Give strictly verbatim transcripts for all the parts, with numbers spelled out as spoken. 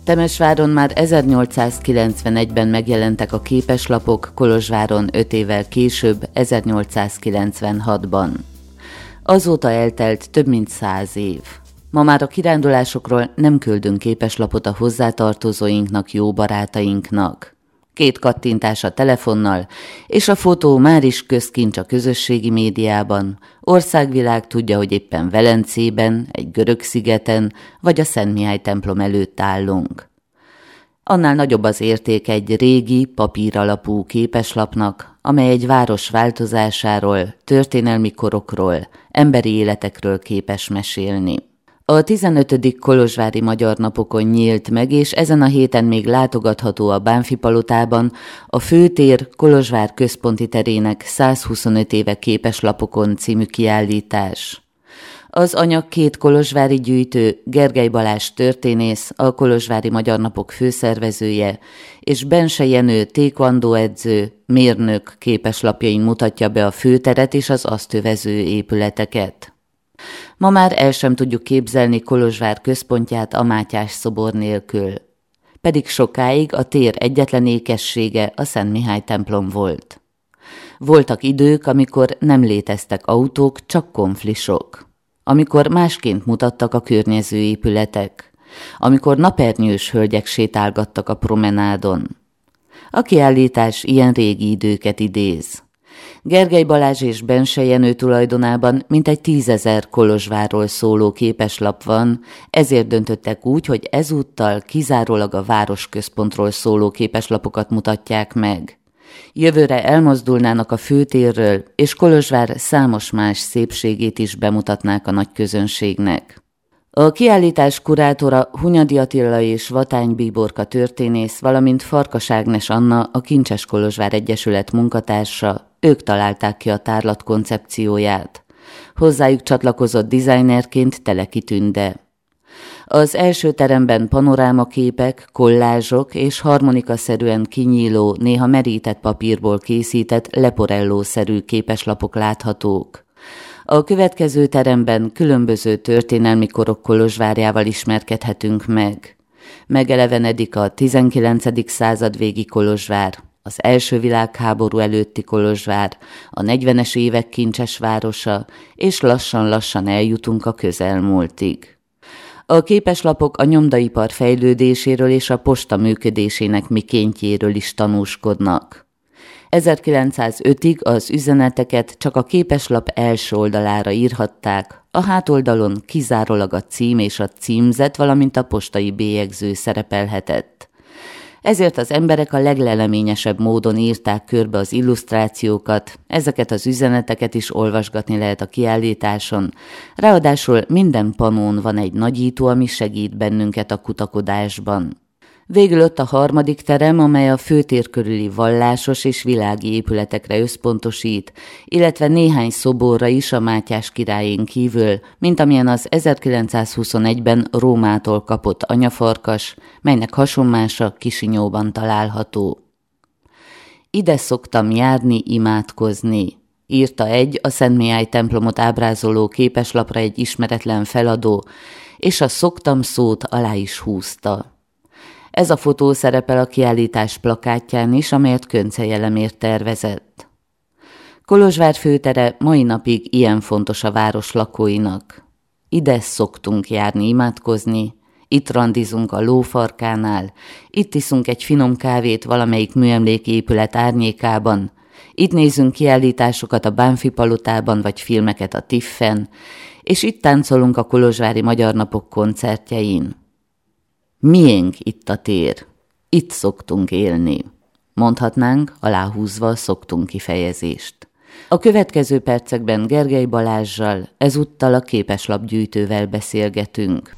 Temesváron már ezernyolcszázkilencvenegyben megjelentek a képeslapok, Kolozsváron öt évvel később, ezernyolcszázkilencvenhatban. Azóta eltelt több mint száz év. Ma már a kirándulásokról nem küldünk képeslapot a hozzátartozóinknak, jó barátainknak. Két kattintás a telefonnal, és a fotó már is közkincs a közösségi médiában. Országvilág tudja, hogy éppen Velencében, egy görög szigeten, vagy a Szent Mihály templom előtt állunk. Annál nagyobb az érték egy régi, papír alapú képeslapnak, amely egy város változásáról, történelmi korokról, emberi életekről képes mesélni. A tizenötödik kolozsvári Magyar Napokon nyílt meg, és ezen a héten még látogatható a Bánffy palotában a Főtér Kolozsvár központi terének százhuszonöt éve képeslapokon című kiállítás. Az anyag két kolozsvári gyűjtő, Gergely Balázs történész, a Kolozsvári Magyar Napok főszervezője, és Bense Jenő taekwondo edző, mérnök képeslapjain mutatja be a főteret és az azt övező épületeket. Ma már el sem tudjuk képzelni Kolozsvár központját a Mátyás szobor nélkül. Pedig sokáig a tér egyetlen ékessége a Szent Mihály templom volt. Voltak idők, amikor nem léteztek autók, csak konflisok. Amikor másként mutattak a környező épületek. Amikor napernyős hölgyek sétálgattak a promenádon. A kiállítás ilyen régi időket idéz. Gergely Balázs és Bense Jenő tulajdonában mintegy tízezer Kolozsvárról szóló képeslap van, ezért döntöttek úgy, hogy ezúttal kizárólag a városközpontról szóló képeslapokat mutatják meg. Jövőre elmozdulnának a főtérről, és Kolozsvár számos más szépségét is bemutatnák a nagy közönségnek. A kiállítás kurátora Hunyadi Attila és Vatány Bíborka történész, valamint Farkas Ágnes Anna, a Kincses Kolozsvár Egyesület munkatársa, ők találták ki a tárlat koncepcióját. Hozzájuk csatlakozott dizájnerként Teleki Tünde. Az első teremben panorámaképek, kollázsok és harmonikaszerűen kinyíló, néha merített papírból készített leporelló-szerű képeslapok láthatók. A következő teremben különböző történelmi korok Kolozsvárjával ismerkedhetünk meg. Megelevenedik a tizenkilencedik század végi Kolozsvár, az első világháború előtti Kolozsvár, a negyvenes évek kincses városa, és lassan-lassan eljutunk a közelmúltig. A képeslapok a nyomdaipar fejlődéséről és a posta működésének mikéntjéről is tanúskodnak. ezerkilencszázötig az üzeneteket csak a képeslap első oldalára írhatták, a hátoldalon kizárólag a cím és a címzet, valamint a postai bélyegző szerepelhetett. Ezért az emberek a legleleményesebb módon írták körbe az illusztrációkat, ezeket az üzeneteket is olvasgatni lehet a kiállításon, ráadásul minden panón van egy nagyító, ami segít bennünket a kutakodásban. Végül ott a harmadik terem, amely a főtér körüli vallásos és világi épületekre összpontosít, illetve néhány szoborra is a Mátyás királlyén kívül, mint amilyen az ezerkilencszázhuszonegyben Rómától kapott anyafarkas, melynek hasonmása Kisinyóban található. Ide szoktam járni, imádkozni, írta egy a Szent Mihály templomot ábrázoló képeslapra egy ismeretlen feladó, és a szoktam szót alá is húzta. Ez a fotó szerepel a kiállítás plakátján is, amelyet Könce Jelemér tervezett. Kolozsvár főtere mai napig ilyen fontos a város lakóinak. Ide szoktunk járni imádkozni, itt randizunk a lófarkánál, itt iszunk egy finom kávét valamelyik műemléképület árnyékában, itt nézünk kiállításokat a Bánffy palotában vagy filmeket a Tiffen, és itt táncolunk a Kolozsvári Magyar Napok koncertjein. Miénk itt a tér, itt szoktunk élni, mondhatnánk, aláhúzva a szoktunk kifejezést. A következő percekben Gergely Balázssal, ezúttal a képeslapgyűjtővel beszélgetünk.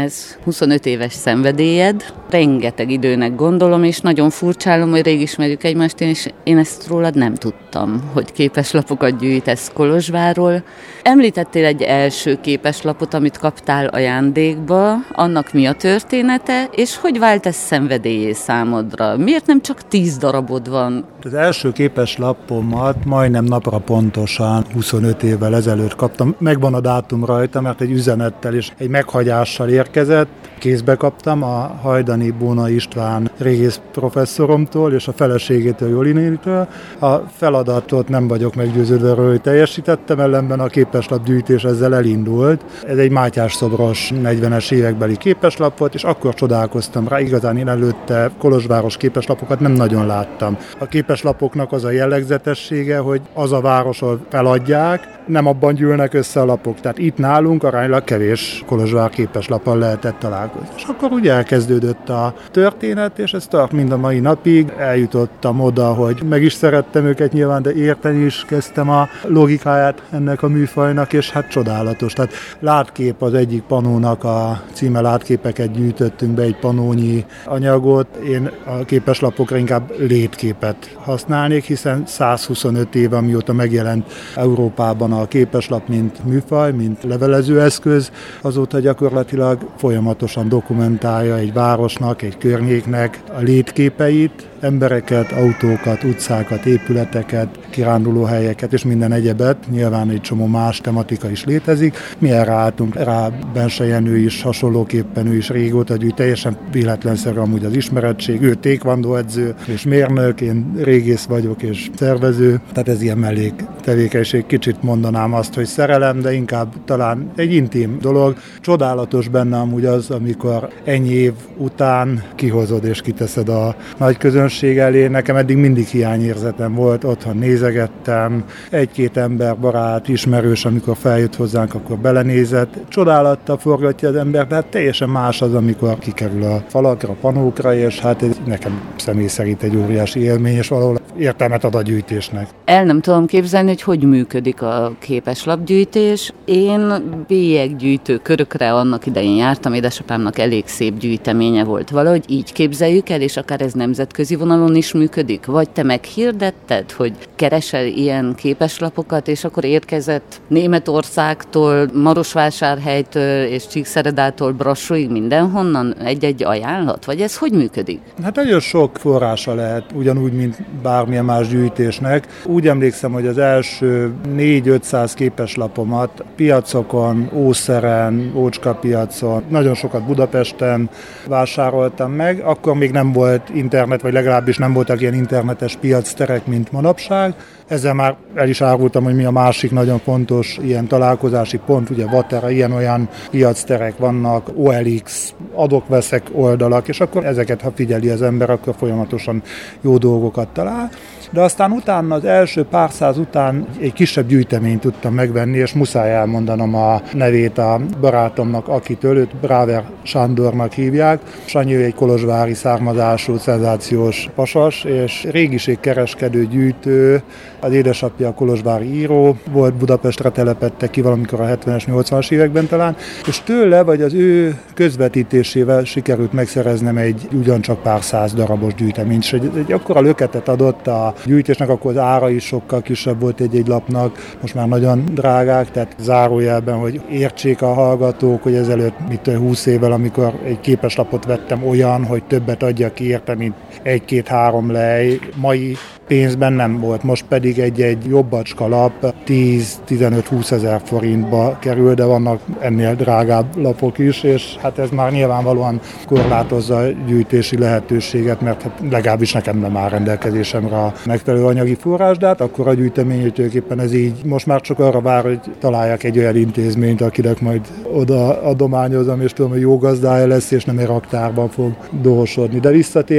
ez huszonöt éves szenvedélyed, rengeteg időnek gondolom, és nagyon furcsálom, hogy rég ismerjük egymást, és én ezt rólad nem tudtam, hogy képeslapokat gyűjtesz Kolozsvárról. Említettél egy első képeslapot, amit kaptál ajándékba, annak mi a története, és hogy vált ez szenvedélyé számodra? Miért nem csak tíz darabod van? Az első képeslapomat majdnem napra pontosan huszonöt évvel ezelőtt kaptam. Megvan a dátum rajta, mert egy üzenettel és egy meghagyással érkezett. Kézbe kaptam a Hajdani Bóna István régész professzoromtól és a feleségétől, Joli nénitől. A feladatot nem vagyok meggyőződve, hogy teljesítettem, ellenben a képeslapgyűjtés ezzel elindult. Ez egy Mátyás szobros negyvenes évekbeli képeslap volt, és akkor csodálkoztam rá. Igazán én előtte kolozsváros képeslapokat nem nagyon láttam. A képeslapoknak az a jellegzetessége, hogy az a város, ahol feladják, nem abban gyűlnek össze a lapok. Tehát itt nálunk aránylag kevés kolozsvár képeslappal lehetett találkozni. És akkor ugye elkezdődött a történet, és ez tart mind a mai napig. Eljutottam oda, hogy meg is szerettem őket nyilván, de érteni is kezdtem a logikáját ennek a műfajnak, és hát csodálatos. Tehát látkép az egyik panónak a címe, látképeket gyűjtöttünk be, egy panónyi anyagot. Én a képeslapokra inkább létképet használnék, hiszen száz huszonöt év, amióta megjelent Európában a képeslap, mint műfaj, mint levelezőeszköz, azóta gyakorlatilag folyamatosan dokumentálja egy városnak, egy környéknek a létképeit, embereket, autókat, utcákat, épületeket, kirándulóhelyeket és minden egyebet. Nyilván egy csomó más tematika is létezik. Mi erre álltunk rá, Bense Jenő is hasonlóképpen, ő is régóta gyűjt, teljesen véletlenszerű amúgy az ismerettség. Ő taekwondo edző és mérnök, én régész vagyok és szervező. Tehát ez ilyen mellék tevékenység. Kicsit mondanám azt, hogy szerelem, de inkább talán egy intim dolog. Csodálatos benne amúgy az, amikor ennyi év után kihozod és kiteszed a nagy közönség elé. Nekem eddig mindig hiányérzetem volt, otthon nézegettem, egy-két ember, barát, ismerős, amikor feljött hozzánk, akkor belenézett. Csodálattal forgatja az ember, de hát teljesen más az, amikor kikerül a falakra, a panókra, és hát ez nekem személy szerint egy óriási élmény, és valahol értelmet ad a gyűjtésnek. El nem tudom képzelni, hogy hogy működik a képeslapgyűjtés. Én bélyeggyűjtő körökre annak idején jártam, édesapámnak elég szép gyűjteménye volt. Valahogy így képzeljük el, és akár ez nemzetközi vonalon is működik? Vagy te meghirdetted, hogy keresel ilyen képeslapokat, és akkor érkezett Németországtól, Marosvásárhelytől és Csíkszeredától Brassóig mindenhonnan egy-egy ajánlat? Vagy ez hogy működik? Hát nagyon sok forrása lehet, ugyanúgy, mint bármilyen más gyűjtésnek. Úgy emlékszem, hogy az első négy-ötszáz képeslapomat piacokon, Ószeren, Ócska piacon, nagyon sokat Budapesten vásároltam meg. Akkor még nem volt internet, vagy legalábbis nem voltak ilyen internetes piacterek, mint manapság. Ezzel már el is árultam, hogy mi a másik nagyon fontos ilyen találkozási pont, ugye Vatera, ilyen-olyan piacterek vannak, o el iksz, adok-veszek oldalak, és akkor ezeket, ha figyeli az ember, akkor folyamatosan jó dolgokat talál. De aztán utána, az első pár száz után egy kisebb gyűjteményt tudtam megvenni, és muszáj elmondanom a nevét a barátomnak, akitől, őt Bráver Sándornak hívják. Sanyi egy kolozsvári származású szenzációs pasas, és régiségkereskedő, gyűjtő, az édesapja a kolozsvári író, volt Budapestre telepedtek ki valamikor a hetvenes, nyolcvanas években talán, és tőle, vagy az ő közvetítésével sikerült megszereznem egy ugyancsak pár száz darabos gyűjteményt, és egy, egy akkora löketet adott a gyűjtésnek, akkor az ára is sokkal kisebb volt egy-egy lapnak, most már nagyon drágák, tehát zárójelben, hogy értsék a hallgatók, hogy ezelőtt mit húsz évvel, amikor egy képeslapot vettem olyan, hogy többet adjak ki érte, mint egy-két-három lej, mai pénzben nem volt, most pedig egy-egy jobbacska lap tíz-tizenöt-húsz ezer forintba kerül, de vannak ennél drágább lapok is, és hát ez már nyilvánvalóan korlátozza a gyűjtési lehetőséget, mert hát legalábbis nekem nem áll rendelkezésemre a megfelelő anyagi forrás, de hát akkor a gyűjtemény tulajdonképpen ez így most már csak arra vár, hogy találják egy olyan intézményt, akinek majd oda adományozom, és tudom, hogy jó gazdája lesz, és nem egy raktárban fog dohosodni. De visszatérve,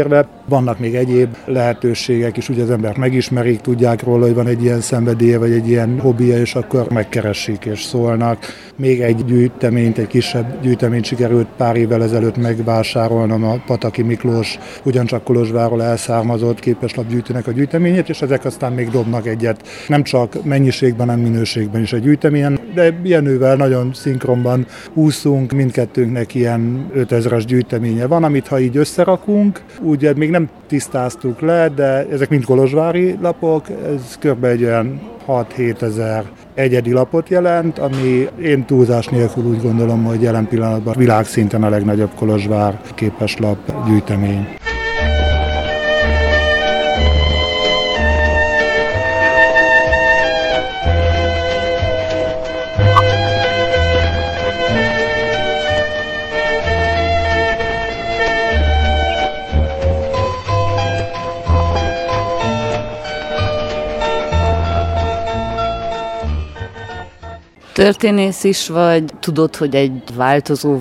Vannak még egyéb lehetőségek is, ugye az emberek megismerik, tudják róla, hogy van egy ilyen szenvedélye, vagy egy ilyen hobbija, és akkor megkeresik és szólnak. Még egy gyűjteményt, egy kisebb gyűjteményt sikerült pár évvel ezelőtt megvásárolnom, a Pataki Miklós, ugyancsak Kolozsvárról elszármazott képeslapgyűjtőnek a gyűjteményét, és ezek aztán még dobnak egyet, nem csak mennyiségben, hanem minőségben is a gyűjteményen, de Jenővel nagyon szinkronban úszunk, mindkettőnknek ilyen ötezres gyűjteménye van, amit ha így összerakunk, ugye még nem tisztáztuk le, de ezek mind kolozsvári lapok, ez kb. Egy olyan hat-hét ezer egyedi lapot jelent, ami én túlzás nélkül úgy gondolom, hogy jelen pillanatban világszinten a legnagyobb Kolozsvár képeslap gyűjtemény. Történész is vagy, tudod, hogy egy változó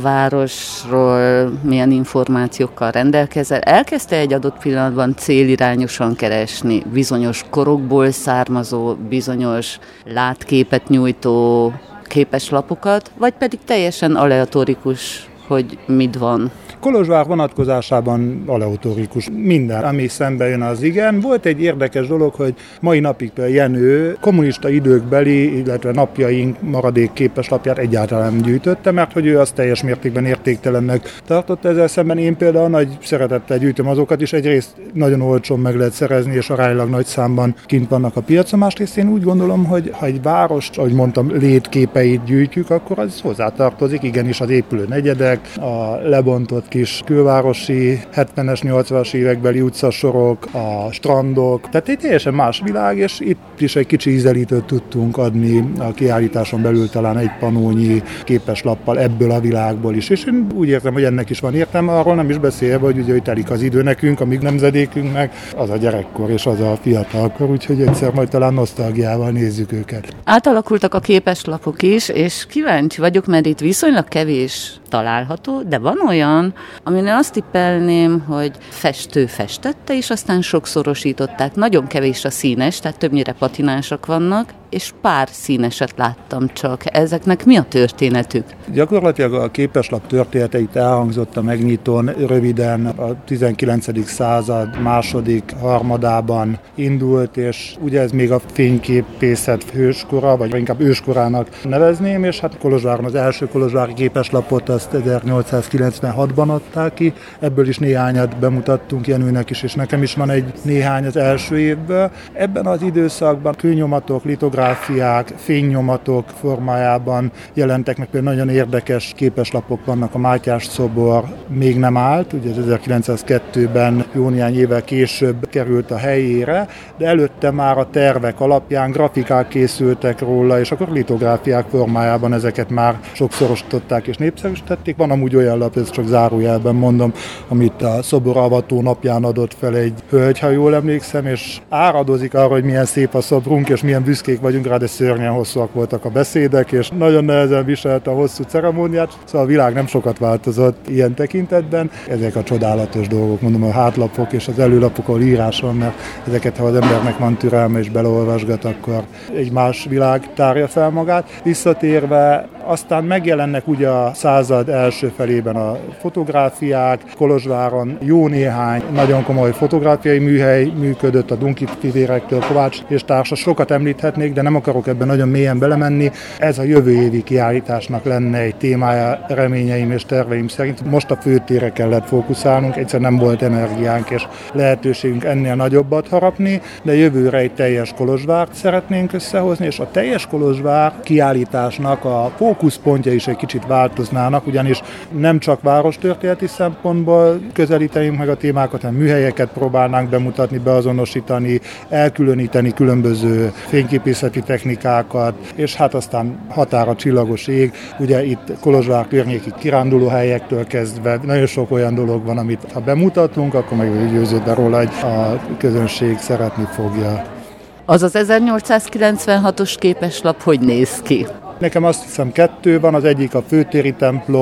városról milyen információkkal rendelkezel. Elkezdte egy adott pillanatban célirányosan keresni bizonyos korokból származó, bizonyos látképet nyújtó képeslapokat, vagy pedig teljesen aleatorikus, hogy mit van? Kolozsvár vonatkozásában aleatorikus minden, ami szembe jön, az igen. Volt egy érdekes dolog, hogy mai napig például Jenő kommunista időkbeli, illetve napjaink maradék képeslapját egyáltalán nem gyűjtötte, mert hogy ő azt teljes mértékben értéktelennek tartotta. Ezzel szemben én például nagy szeretettel gyűjtöm azokat is, egyrészt nagyon olcsón meg lehet szerezni, és aránylag nagy számban kint vannak a piacon. Másrészt én úgy gondolom, hogy ha egy várost, ahogy mondtam, létképeit gyűjtjük, akkor az hozzátartozik, igenis az épülő negyedek, a lebontott kis külvárosi hetvenes, nyolcvanas évekbeli utcasorok, a strandok, tehát egy teljesen más világ, és itt is egy kicsi ízelítőt tudtunk adni a kiállításon belül, talán egy panónyi képeslappal ebből a világból is, és én úgy értem, hogy ennek is van értelme, arról nem is beszélve, hogy ugye hogy telik az idő nekünk, a mi nemzedékünknek, az a gyerekkor és az a fiatalkor, úgyhogy egyszer majd talán nosztalgiával nézzük őket. Átalakultak a képeslapok is, és kíváncsi vagyok, mert itt viszonylag kevés található, de van olyan, amin azt tippelném, hogy festő festette, és aztán sokszorosították. Nagyon kevés a színes, tehát többnyire patinásak vannak, és pár színeset láttam csak. Ezeknek mi a történetük? Gyakorlatilag a képeslap történeteit elhangzott a megnyitón, röviden a tizenkilencedik század második harmadában indult, és ugye ez még a fényképészet hőskora, vagy inkább őskorának nevezném, és hát Kolozsváron az első kolozsvári képeslapot azt ezernyolcszázkilencvenhatban adták ki, ebből is néhányat bemutattunk Jenőnek is, és nekem is van egy néhány az első évből. Ebben az időszakban kőnyomatok, litográfiák, fénynyomatok formájában jelentek meg, például nagyon érdekes képeslapok vannak, a Mátyás szobor még nem állt, ugye ezerkilencszázkettőben jó néhány évvel később került a helyére, de előtte már a tervek alapján grafikák készültek róla, és akkor litográfiák formájában ezeket már sokszorosították és népszerűsítették. Van amúgy olyan lap, ez csak zárójelben mondom, amit a szoboravató napján adott fel egy hölgy, ha jól emlékszem, és áradozik arra, hogy milyen szép a szobrunk, és milyen büszkék vagyunk rá, de szörnyen hosszúak voltak a beszédek, és nagyon nehezen viselte a hosszú ceremóniát, szóval a világ nem sokat változott ilyen tekintetben. Ezek a csodálatos dolgok, mondom, a hátlapok és az előlapok, ahol írás van, mert ezeket, ha az embernek van türelme és beleolvasgat, akkor egy más világ tárja fel magát. Visszatérve, aztán megjelennek ugye a század első felében a fotográfiák, Kolozsváron jó néhány nagyon komoly fotográfiai műhely működött, a Dunki fivérektől Kovács és társa, sokat említhetnék, de nem akarok ebben nagyon mélyen belemenni. Ez a jövő évi kiállításnak lenne egy témája, reményeim és terveim szerint. Most a főtérre kellett fókuszálnunk, egyszer nem volt energiánk és lehetőségünk ennél nagyobbat harapni, de jövőre egy teljes Kolozsvárt szeretnénk összehozni, és a teljes Kolozsvár kiállításnak a fókuszpontja is egy kicsit változnának, ugyanis nem csak várostörténeti szempontból közelítenünk meg a témákat, hanem műhelyeket próbálnánk bemutatni, beazonosítani, elkülöníteni különböző fényképészeti technikákat, és hát aztán határa csillagos ég. Ugye itt Kolozsvár környéki kirándulóhelyektől kezdve nagyon sok olyan dolog van, amit ha bemutatunk, akkor meg vagyok győződve róla, hogy a közönség szeretni fogja. Az az ezernyolcszázkilencvenhatos képeslap hogy néz ki? Nekem azt hiszem kettő van, az egyik a főtéri templom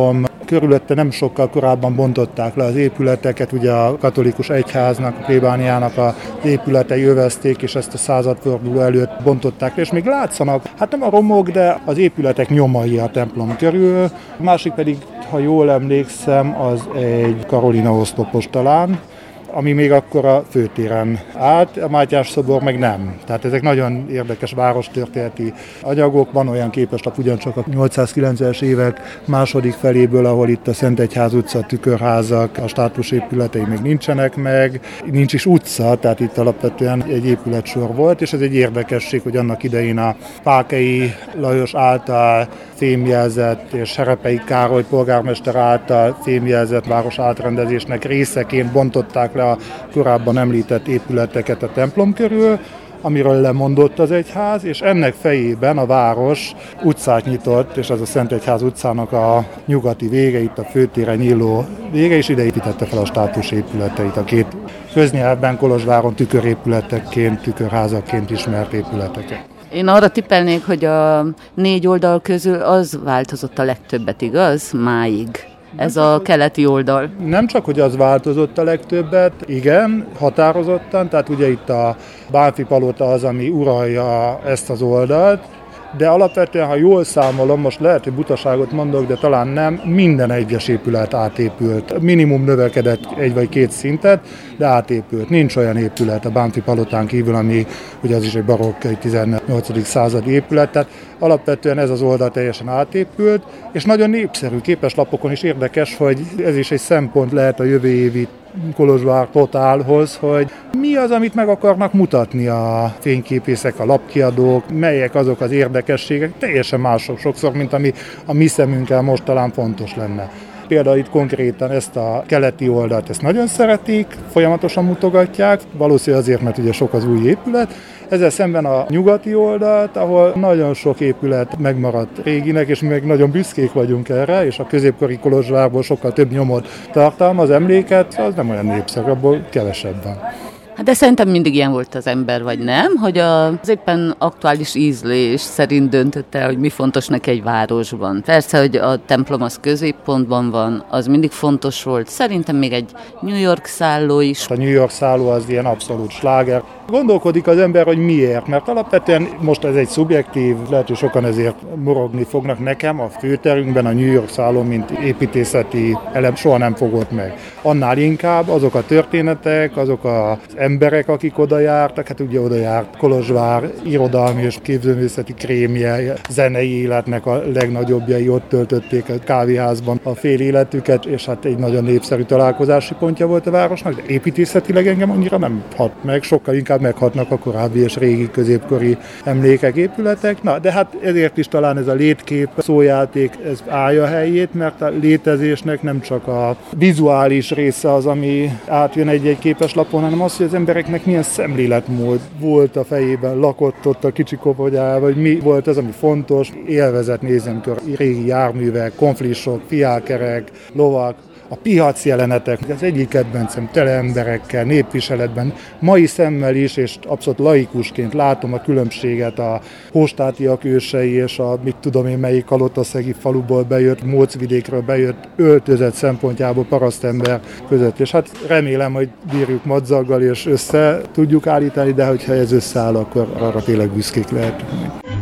körülötte nem sokkal korábban bontották le az épületeket, ugye a katolikus egyháznak, a plébániának az épületei övezték, és ezt a századforduló előtt bontották le, és még látszanak, hát nem a romok, de az épületek nyomai a templom körül. A másik pedig, ha jól emlékszem, az egy Karolina oszlopos talán, ami még akkor a főtéren állt, a Mátyás szobor meg nem. Tehát ezek nagyon érdekes várostörténeti anyagok. Van olyan képeslap ugyancsak a nyolcszázkilencvenes évek második feléből, ahol itt a Szentegyház utca, tükörházak, a státusépületei még nincsenek meg. Nincs is utca, tehát itt alapvetően egy épületsor volt, és ez egy érdekesség, hogy annak idején a Pákei Lajos által fémjelzett és Serepei Károly polgármester által fémjelzett város átrendezésnek részeként bontották le a korábban említett épületeket a templom körül, amiről lemondott az egyház, és ennek fejében a város utcát nyitott, és az a Szentegyház utcának a nyugati vége, itt a főtéren nyíló vége, és ide építette fel a státusépületeit, a két köznyelvben Kolozsváron tükörépületekként, tükörházakként ismert épületeket. Én arra tippelnék, hogy a négy oldal közül az változott a legtöbbet, igaz? Máig. Ez a keleti oldal. Nem csak, hogy az változott a legtöbbet, igen, határozottan, tehát ugye itt a Bánffy palota az, ami uralja ezt az oldalt, de alapvetően, ha jól számolom, most lehet, hogy butaságot mondok, de talán nem, minden egyes épület átépült. Minimum növekedett egy vagy két szintet, de átépült. Nincs olyan épület a Bánffy palotán kívül, ami ugye az is egy barokk, egy tizennyolcadik századi épület, tehát alapvetően ez az oldal teljesen átépült, és nagyon népszerű képeslapokon is érdekes, hogy ez is egy szempont lehet a jövő évi Kolozsvár Totálhoz, hogy mi az, amit meg akarnak mutatni a fényképészek, a lapkiadók, melyek azok az érdekességek, teljesen mások sokszor, mint ami a mi szemünkkel most talán fontos lenne. Például itt konkrétan ezt a keleti oldalt, ezt nagyon szeretik, folyamatosan mutogatják, valószínűleg azért, mert ugye sok az új épület. Ezzel szemben a nyugati oldalt, ahol nagyon sok épület megmaradt réginek, és mi meg nagyon büszkék vagyunk erre, és a középkori Kolozsvárból sokkal több nyomot tartalmaz, emléket, az nem olyan népszerű, abból kevesebb van. De szerintem mindig ilyen volt az ember, vagy nem? Hogy az éppen aktuális ízlés szerint döntött el, hogy mi fontos neki egy városban. Persze, hogy a templom az középpontban van, az mindig fontos volt. Szerintem még egy New York szálló is. A New York szálló az ilyen abszolút sláger. Gondolkodik az ember, hogy miért, mert alapvetően most ez egy szubjektív, lehet, hogy sokan ezért morogni fognak. Nekem a főterünkben a New York szálló, mint építészeti elem soha nem fogott meg. Annál inkább azok a történetek, azok az emberek, akik oda jártak, hát ugye oda járt Kolozsvár irodalmi és képzőművészeti krémje, zenei életnek a legnagyobbjai, ott töltötték a kávéházban a fél életüket, és hát egy nagyon népszerű találkozási pontja volt a városnak, de építészetileg engem annyira nem hat meg, sokkal inkább meghatnak a korábbi és régi középkori emlékek, épületek. Na, de hát ezért is talán ez a létkép szójáték, ez állja helyét, mert a létezésnek nem csak a vizuális része az, ami átjön egy-egy képeslapon, hanem az, hogy az embereknek milyen szemléletmód volt a fejében, lakott ott a kicsi kopogyában, vagy mi volt az, ami fontos, élvezet nézem kör, régi járművek, konfliktusok, fiákerek, lovak, a piac jelenetek, az egyik kedvencem tele emberekkel, népviseletben, mai szemmel is, és abszolút laikusként látom a különbséget a hóstátiak ősei és a, mit tudom én, melyik kalotaszegi faluból bejött, Mócvidékről bejött öltözet szempontjából parasztember között. És hát remélem, hogy bírjuk madzaggal és össze tudjuk állítani, de hogyha ez összeáll, akkor arra tényleg büszkék lehetünk.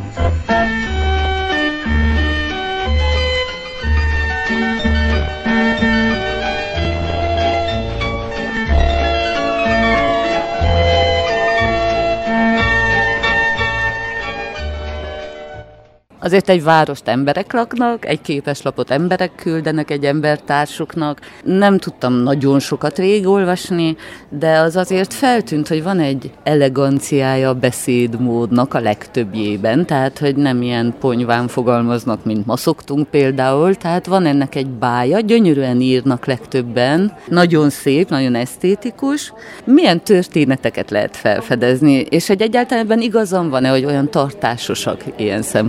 Azért egy várost emberek laknak, egy képeslapot emberek küldenek egy embertársuknak. Nem tudtam nagyon sokat végigolvasni, de az azért feltűnt, hogy van egy eleganciája a beszédmódnak a legtöbbjében, tehát hogy nem ilyen ponyván fogalmaznak, mint ma szoktunk például, tehát van ennek egy bája, gyönyörűen írnak legtöbben, nagyon szép, nagyon esztétikus. Milyen történeteket lehet felfedezni, és hogy egyáltalán igazam van-e, hogy olyan tartásosak ilyen szempontból a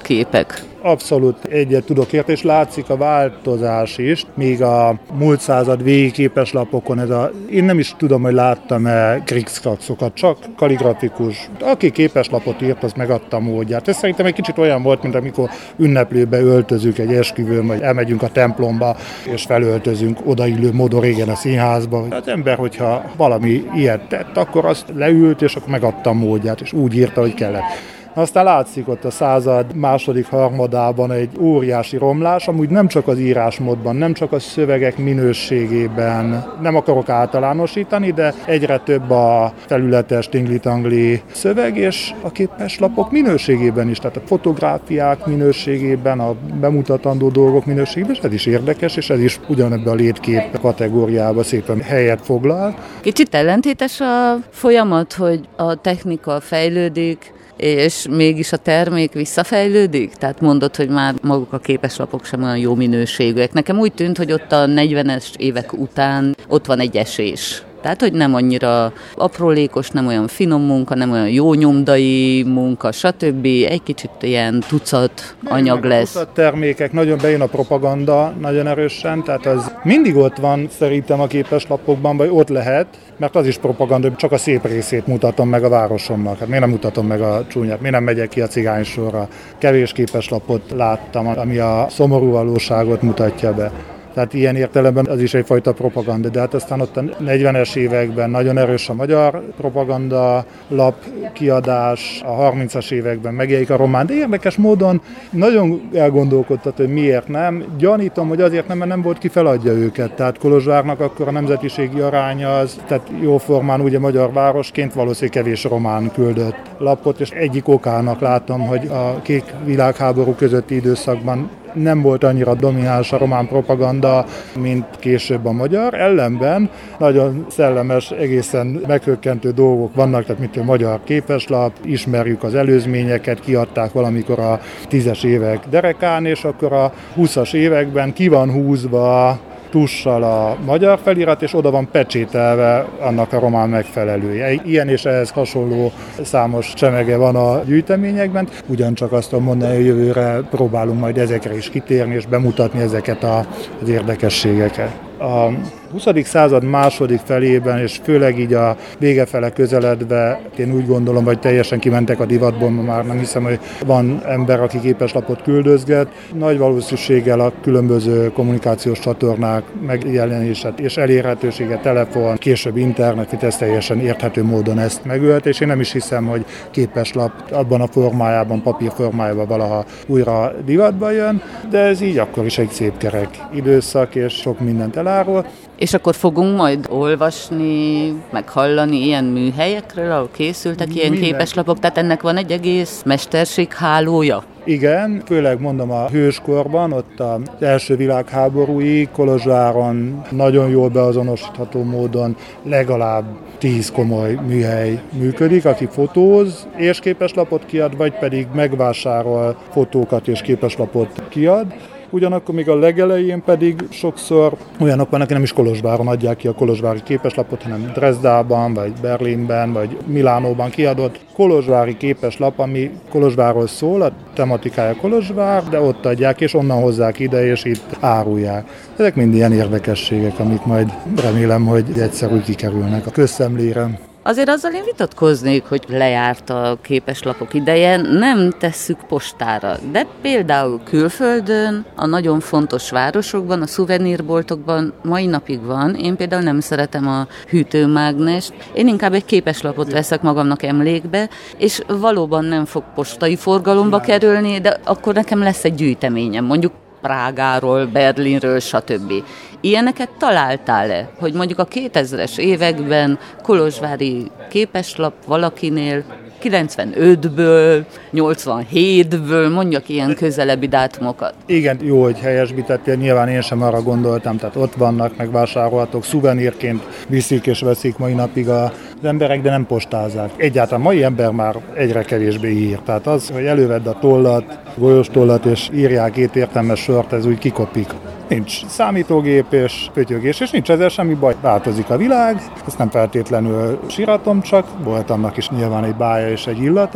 képek. Abszolút egyet tudok érteni, és látszik a változás is, míg a múlt század végi képeslapokon ez a... Én nem is tudom, hogy láttam-e krikszkrakszokat, csak kaligrafikus. Aki képeslapot írt, az megadta a módját. Ez szerintem egy kicsit olyan volt, mint amikor ünneplőbe öltözünk egy esküvőn, vagy elmegyünk a templomba, és felöltözünk odaillő módon régen a színházba. Az ember, hogyha valami ilyet tett, akkor azt leült, és akkor megadta a módját, és úgy írta, hogy kellett. Aztán látszik ott a század második harmadában egy óriási romlás, amúgy nem csak az írásmódban, nem csak a szövegek minőségében, nem akarok általánosítani, de egyre több a felületes tingli-tangli szöveg, és a képeslapok minőségében is, tehát a fotográfiák minőségében, a bemutatandó dolgok minőségében, és ez is érdekes, és ez is ugyanebben a létkép kategóriába szépen helyet foglal. Kicsit ellentétes a folyamat, hogy a technika fejlődik, és mégis a termék visszafejlődik? Tehát mondod, hogy már maguk a képeslapok sem olyan jó minőségűek. Nekem úgy tűnt, hogy ott a negyvenes évek után ott van egy esés. Tehát, hogy nem annyira aprólékos, nem olyan finom munka, nem olyan jó nyomdai munka, stb. Egy kicsit ilyen tucat anyag lesz. A termékek, nagyon bejön a propaganda nagyon erősen, tehát az mindig ott van szerintem a képeslapokban, vagy ott lehet, mert az is propaganda, csak a szép részét mutatom meg a városomnak. Hát miért nem mutatom meg a csúnyát, miért nem megyek ki a cigánysorra. Kevés képeslapot láttam, ami a szomorú valóságot mutatja be. Tehát ilyen értelemben az is egyfajta propaganda, de hát aztán ott a negyvenes években nagyon erős a magyar propaganda lap kiadás, a harmincas években megjelenik a román, de érdekes módon nagyon elgondolkodtat, hogy miért nem. Gyanítom, hogy azért nem, mert nem volt ki feladja őket. Tehát Kolozsvárnak akkor a nemzetiségi aránya az, tehát jóformán ugye magyar városként valószínűleg kevés román küldött lapot, és egyik okának látom, hogy a két világháború közötti időszakban nem volt annyira domináns a román propaganda, mint később a magyar. Ellenben nagyon szellemes, egészen meghökkentő dolgok vannak, tehát mint a magyar képeslap, ismerjük az előzményeket, kiadták valamikor a tízes évek derekán, és akkor a húszas években ki van húzva tussal a magyar felirat, és oda van pecsételve annak a román megfelelője. Ilyen és ehhez hasonló számos csemege van a gyűjteményekben. Ugyancsak azt tudom mondani, hogy jövőre próbálunk majd ezekre is kitérni, és bemutatni ezeket a, az érdekességeket. A huszadik század második felében, és főleg így a vége fele közeledve, én úgy gondolom, hogy teljesen kimentek a divatból, már nem hiszem, hogy van ember, aki képeslapot küldözget. Nagy valószínűséggel a különböző kommunikációs csatornák megjelenése és elérhetősége, telefon, később internet, itt ez teljesen érthető módon ezt megölt, és én nem is hiszem, hogy képeslap abban a formájában, papír formájában valaha újra divatba jön, de ez így akkor is egy szép kerek időszak, és sok mindent elárul. És akkor fogunk majd olvasni, meg hallani ilyen műhelyekről, ahol készültek ilyen Minden. képeslapok, tehát ennek van egy egész mesterséghálója? Igen, főleg mondom a hőskorban, ott az első világháborúig Kolozsváron nagyon jól beazonosítható módon legalább tíz komoly műhely működik, aki fotóz és képeslapot kiad, vagy pedig megvásárol fotókat és képeslapot kiad. Ugyanakkor még a legelején pedig sokszor olyanok vannak, nem is Kolozsváron adják ki a kolozsvári képeslapot, hanem Dresdában, vagy Berlinben, vagy Milánóban kiadott kolozsvári képeslap, ami Kolozsvárról szól, a tematikája Kolozsvár, de ott adják, és onnan hozzák ide, és itt árulják. Ezek mind ilyen érdekességek, amik majd remélem, hogy egyszer úgy kikerülnek a közszemlére. Azért azzal én vitatkoznék, hogy lejárt a képeslapok ideje, nem tesszük postára, de például külföldön, a nagyon fontos városokban, a szuvenírboltokban mai napig van. Én például nem szeretem a hűtőmágnest, én inkább egy képeslapot veszek magamnak emlékbe, és valóban nem fog postai forgalomba kerülni, de akkor nekem lesz egy gyűjteményem, mondjuk Prágáról, Berlinről, stb. Ilyeneket találtál-e, hogy mondjuk a kétezres években kolozsvári képeslap valakinél kilencvenötből, nyolcvanhétből, mondjak ilyen közelebbi dátumokat? Igen, jó, hogy helyesbítettél, nyilván én sem arra gondoltam, tehát ott vannak, megvásárolhatók, szuvenírként viszik és veszik mai napig az emberek, de nem postázzák. Egyáltalán mai ember már egyre kevésbé ír. Tehát az, hogy elővedd a tollat, golyós tollat és írják két értelmes sort, ez úgy kikopik. Nincs számítógép és pötyögés, és nincs ezzel semmi baj. Változik a világ, ezt nem feltétlenül síratom, csak volt annak is nyilván egy bája és egy illata.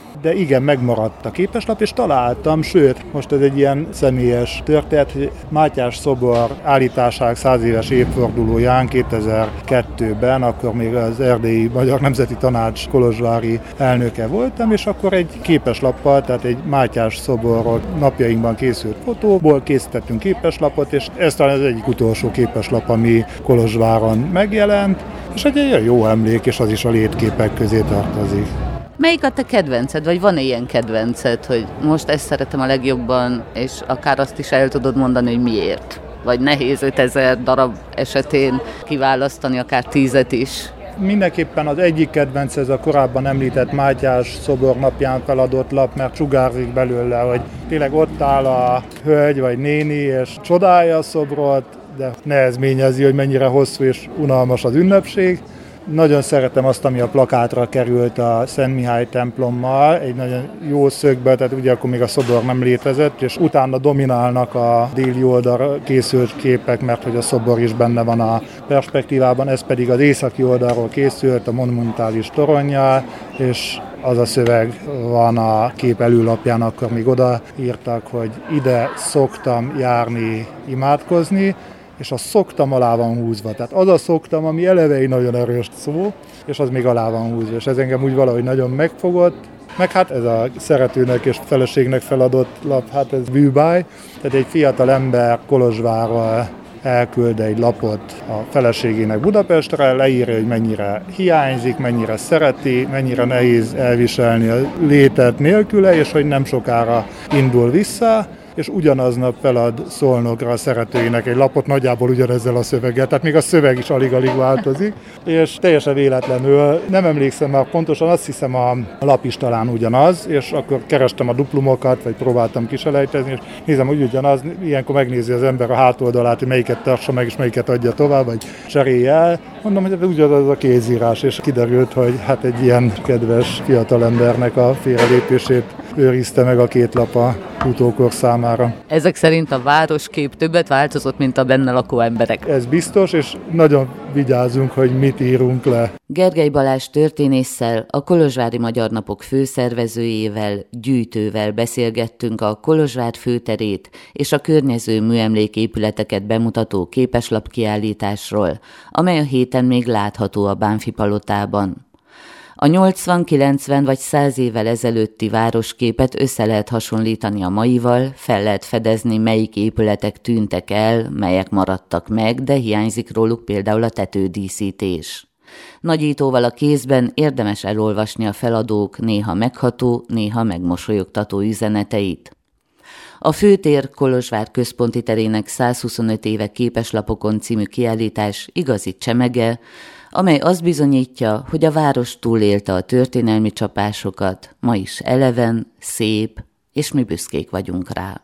de igen, megmaradt a képeslap, és találtam, sőt, most ez egy ilyen személyes történet, hogy Mátyás szobor állításának száz éves évfordulóján kétezer-kettőben, akkor még az Erdélyi Magyar Nemzeti Tanács kolozsvári elnöke voltam, és akkor egy képeslappal, tehát egy Mátyás szoborról napjainkban készült fotóból készítettünk képeslapot, és ez talán az egyik utolsó képeslap, ami Kolozsváron megjelent, és egy olyan jó emlék, és az is a létképek közé tartozik. Melyik a te kedvenced, vagy van ilyen kedvenced, hogy most ezt szeretem a legjobban, és akár azt is el tudod mondani, hogy miért? Vagy nehéz ötezer darab esetén kiválasztani akár tízet is? Mindenképpen az egyik kedvenc ez a korábban említett Mátyás szobor napján feladott lap, mert sugárzik belőle, hogy tényleg ott áll a hölgy vagy néni, és csodálja a szobrot, de nehezményezi, hogy mennyire hosszú és unalmas az ünnepség. Nagyon szeretem azt, ami a plakátra került a Szent Mihály templommal, egy nagyon jó szögbe, tehát ugye akkor még a szobor nem létezett, és utána dominálnak a déli oldalra készült képek, mert hogy a szobor is benne van a perspektívában, ez pedig az északi oldalról készült a monumentális toronnyal, és az a szöveg van a kép előlapján, akkor még odaírtak, hogy ide szoktam járni, imádkozni, és a szoktam alá van húzva. Tehát az a szoktam, ami eleve egy nagyon erős szó, és az még alá van húzva. És ez engem úgy valahogy nagyon megfogott. Meg hát ez a szeretőnek és feleségnek feladott lap, hát ez bűbáj. Tehát egy fiatal ember Kolozsvárról elküld egy lapot a feleségének Budapestre, leírja, hogy mennyire hiányzik, mennyire szereti, mennyire nehéz elviselni a létet nélküle, és hogy nem sokára indul vissza, és ugyanaznap felad Szolnokra a szeretőinek egy lapot, nagyjából ugyanezzel a szöveggel, tehát még a szöveg is alig-alig változik, és teljesen véletlenül, nem emlékszem már pontosan, azt hiszem a lap is talán ugyanaz, és akkor kerestem a duplumokat, vagy próbáltam kiselejtezni, és nézem, hogy ugyanaz, ilyenkor megnézi az ember a hátoldalát, hogy melyiket tartsa meg, és melyiket adja tovább, vagy cserélje el. Mondom, hogy ugyanaz a kézírás, és kiderült, hogy hát egy ilyen kedves fiatalembernek a félrelépését őrizte meg a két lap a utókor számára. Ezek szerint a városkép többet változott, mint a benne lakó emberek. Ez biztos, és nagyon vigyázunk, hogy mit írunk le. Gergely Balázs történésszel, a Kolozsvári Magyar Napok főszervezőjével, gyűjtővel beszélgettünk a Kolozsvár főterét és a környező műemléképületeket bemutató képeslapkiállításról, amely a héten még látható a Bánffy palotában. A nyolcvan, kilencven vagy száz évvel ezelőtti városképet össze lehet hasonlítani a maival, fel lehet fedezni, melyik épületek tűntek el, melyek maradtak meg, de hiányzik róluk például a tetődíszítés. Nagyítóval a kézben érdemes elolvasni a feladók néha megható, néha megmosolyogtató üzeneteit. A Főtér Kolozsvár központi terének százhuszonöt éve képeslapokon című kiállítás igazi csemege, amely azt bizonyítja, hogy a város túlélte a történelmi csapásokat, ma is eleven, szép, és mi büszkék vagyunk rá.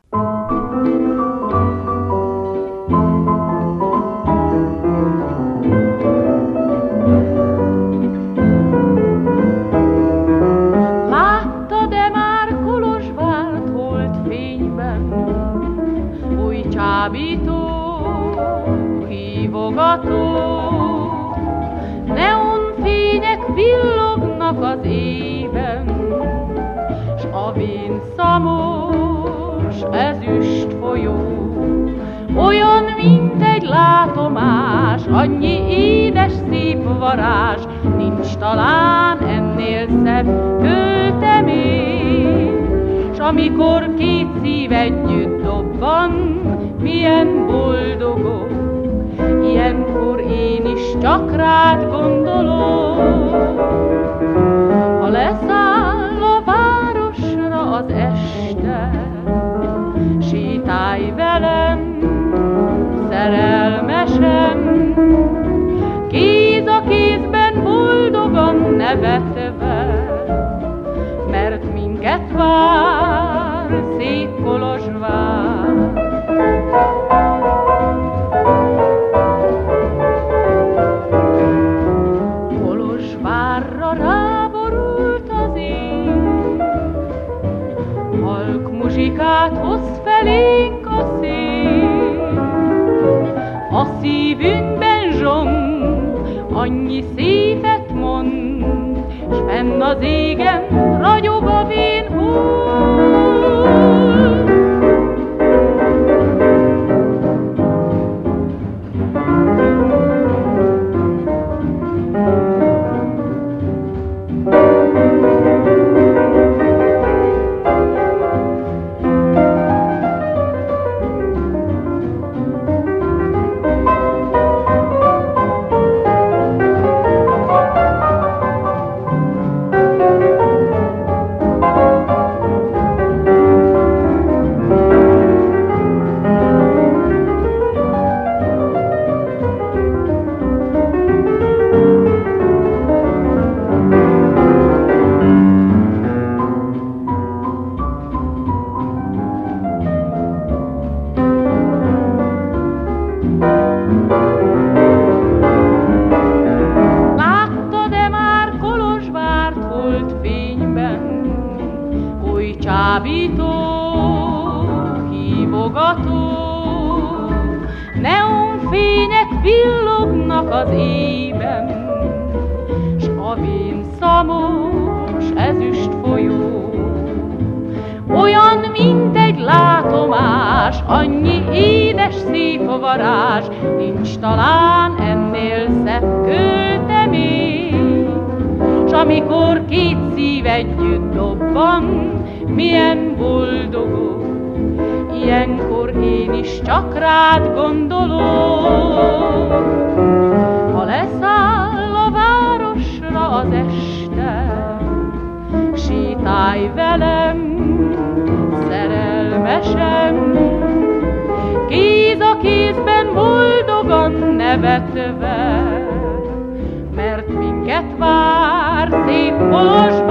Láttad-e már Kolozsvárt holdfényben, új csábító, hívogató, neonfények villognak az ében, s a vén szamos ezüst folyó, olyan, mint egy látomás, annyi édes szép varázs, nincs talán ennél szebb költemény, s amikor két szív együtt dobban, milyen boldogok, ilyenkor én is csak rád gondolok. Ha leszáll a városra az este, sétálj velem, szerelmesen, kéz a kézben boldogan nevetve, mert minket vár szép Kolozsvár. Kolozsvárra ráborult az én, halk muzsikát hoz felénk a szél. A szívünkben zsong, annyi szépet mond, s fenn az égen rajta ragyog a vén hó. Csábító, hívogató, neonfények villognak az ében, s a vén szamos ezüst folyó. Olyan, mint egy látomás, annyi édes szép a varázs, nincs talán ennél szebb költemény. S amikor két szív együtt dobban, milyen boldogok, ilyenkor én is csak rád gondolok. Ha leszáll a városra az este, sétálj velem, szerelmesem, kéz a kézben boldogan nevetve, mert minket vár szép Kolozsvár.